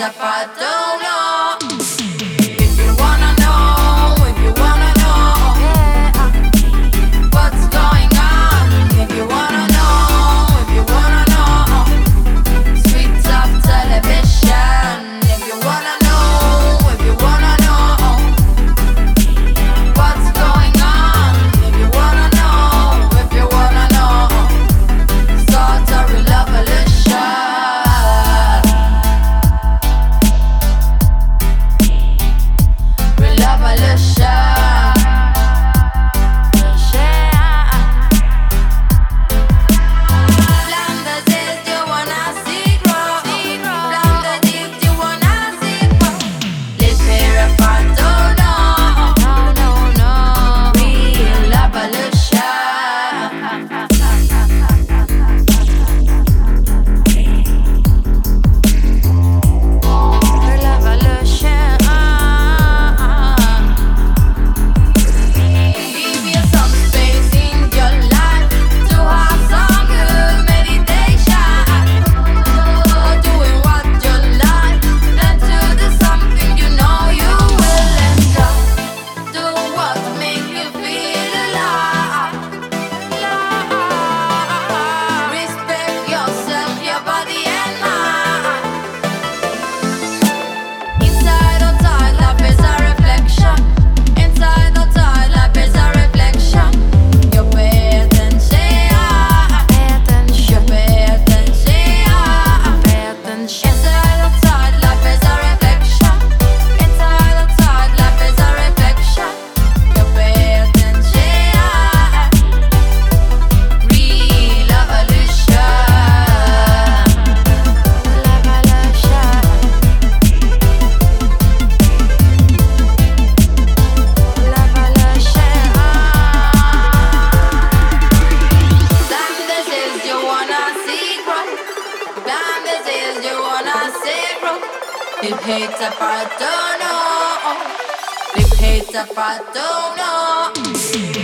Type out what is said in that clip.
apart, don't know. If you wanna know, if you wanna know, what's going on? If you wanna know, if you wanna know, sweet top television. If you wanna know, if you wanna know, what's going on? If you wanna know, if you wanna know, start a revolution. If hate's apart, don't know. If hate's apart, don't know.